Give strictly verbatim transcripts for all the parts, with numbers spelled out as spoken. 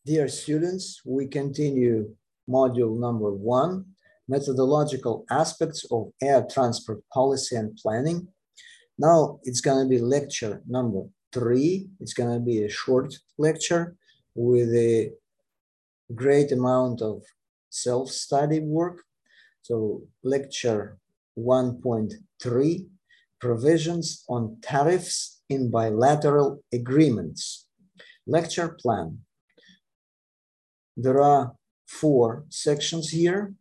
Dear students, we continue module number one, methodological aspects of air transport policy and planning. Now it's going to be lecture number three. It's going to be a short lecture with a great amount of self-study work. So lecture one point three, provisions on tariffs in bilateral agreements. Lecture plan. There are four sections here.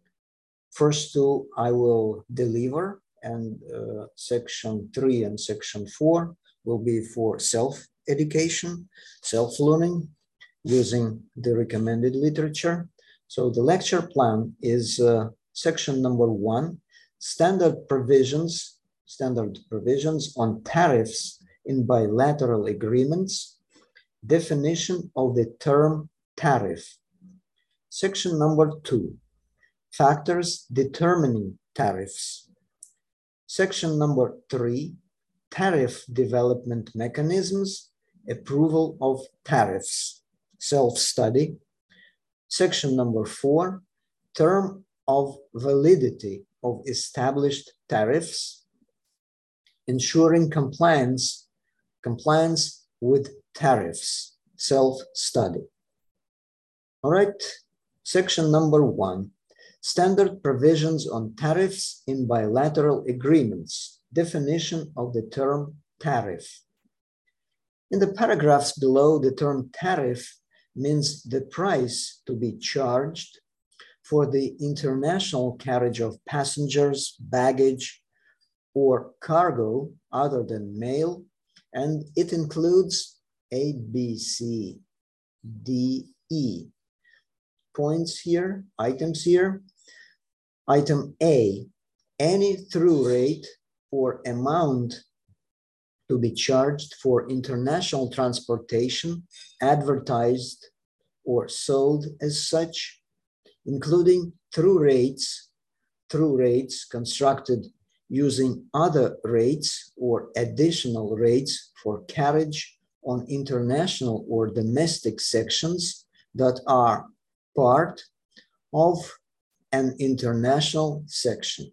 First two I will deliver, and uh, section three and section four will be for self-education, self-learning, using the recommended literature. So the lecture plan is uh, section number one, standard provisions, standard provisions on tariffs in bilateral agreements, definition of the term tariff. Section number two, factors determining tariffs. Section number three, tariff development mechanisms, approval of tariffs, self-study. Section number four, term of validity of established tariffs, ensuring compliance, compliance with tariffs, self-study. All right, section number one, standard provisions on tariffs in bilateral agreements, definition of the term tariff. In the paragraphs below, the term tariff means the price to be charged for the international carriage of passengers, baggage, or cargo other than mail, and it includes A, B, C, D, E. Points here, items here. Item A, any through rate or amount to be charged for international transportation, advertised or sold as such, including through rates, through rates constructed using other rates or additional rates for carriage on international or domestic sections that are part of an international section.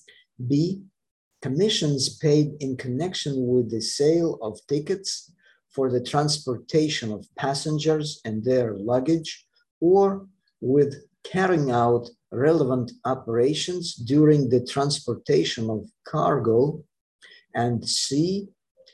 B, commissions paid in connection with the sale of tickets for the transportation of passengers and their luggage, or with carrying out relevant operations during the transportation of cargo. And C,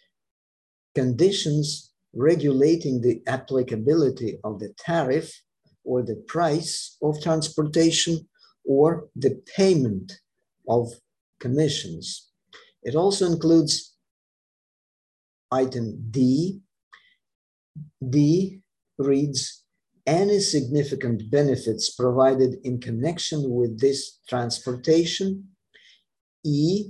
conditions regulating the applicability of the tariff or the price of transportation or the payment of commissions. It also includes item D. D reads, any significant benefits provided in connection with this transportation. E,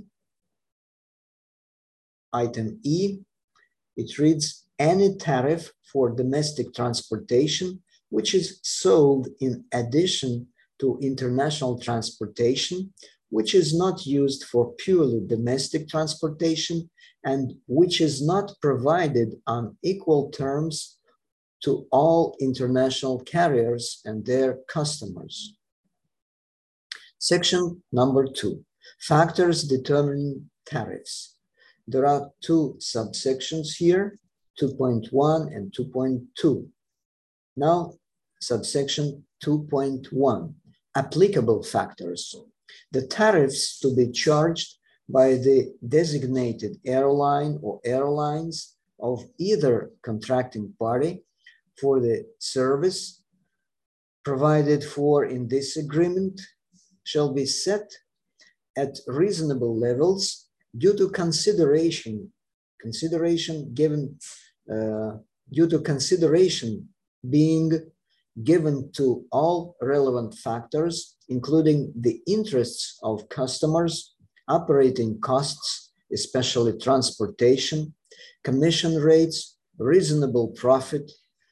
item E, it reads, any tariff for domestic transportation which is sold in addition to international transportation, which is not used for purely domestic transportation, and which is not provided on equal terms to all international carriers and their customers. Section number two, factors determining tariffs. There are two subsections here, two point one and two point two. Now, subsection two point one, applicable factors. The tariffs to be charged by the designated airline or airlines of either contracting party for the service provided for in this agreement shall be set at reasonable levels due to consideration, consideration given, uh, due to consideration being given to all relevant factors, including the interests of customers, operating costs, especially transportation, commission rates, reasonable profit,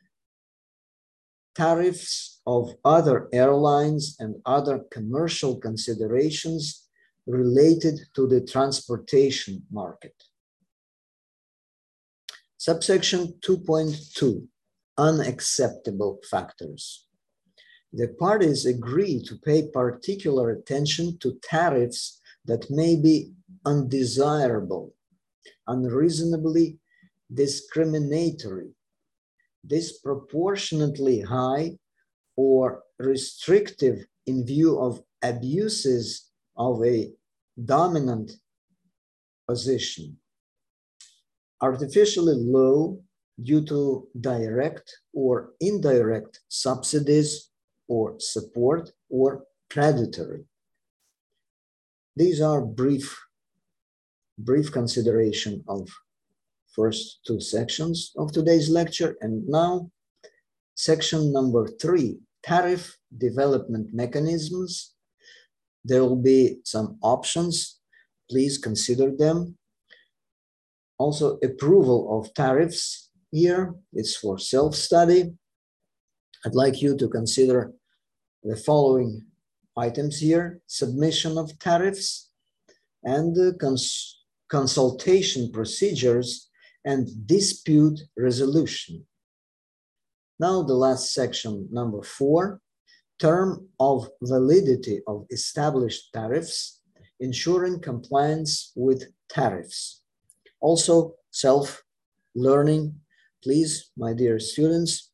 tariffs of other airlines, and other commercial considerations related to the transportation market. Subsection two point two, unacceptable factors. The parties agree to pay particular attention to tariffs that may be undesirable, unreasonably discriminatory, disproportionately high, or restrictive in view of abuses of a dominant position, artificially low due to direct or indirect subsidies or support, or predatory. These are brief, brief consideration of first two sections of today's lecture. And now, section number three, tariff development mechanisms. There will be some options. Please consider them. Also, approval of tariffs here. It's for self-study. I'd like you to consider the following items here: submission of tariffs and uh, cons consultation procedures and dispute resolution. Now the last section, number four, term of validity of established tariffs, ensuring compliance with tariffs. Also self-learning. Please, my dear students,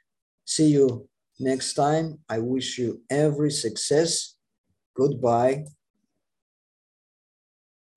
see you next time. I wish you every success. Goodbye.